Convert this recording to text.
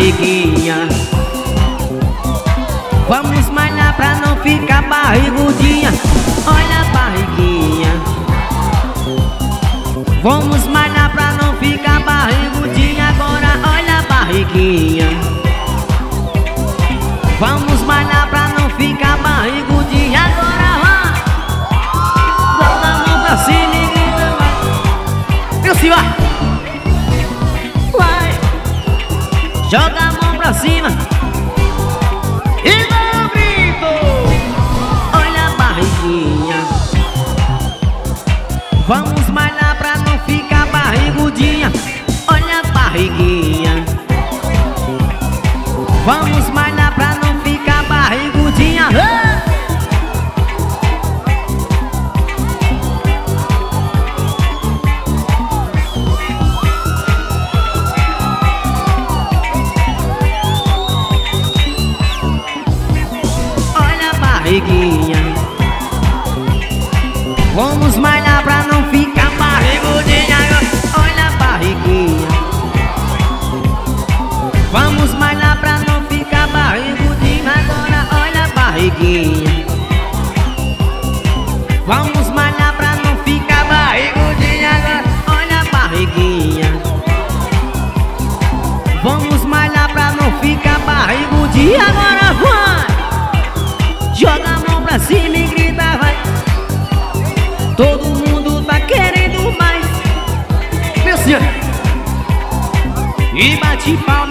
barriguinha. Vamos malhar pra não ficar barrigudinha. Olha a barriguinha. Vamos malhar pra não ficar barrigudinha. Agora olha a barriguinha. Vamos malhar pra não ficar barrigudinha. Agora vai. Bota a mão pra cima e grita, vai. Eu se vai. Vai. Joga a mão pra cima e dá um grito. Olha a barriguinha. Vamos malhar pra não ficar barrigudinha. Olha a barriguinha. Vamos malhar pra não ficar barrigudinha. Olha a barriguinha. Vamos malhar pra não ficar barrigudinha. Olha a barriguinha. Vamos malhar pra não ficar barrigudinha. Agora olha a barriguinha. Vamos malhar pra não ficar barrigudinha. Agora olha a barriguinha. Vamos malhar pra não ficar barrigudinha. Agora vai. Joga a mão pra cima e grita, vai. Todo mundo tá querendo mais. Meu senhor. E bate palma.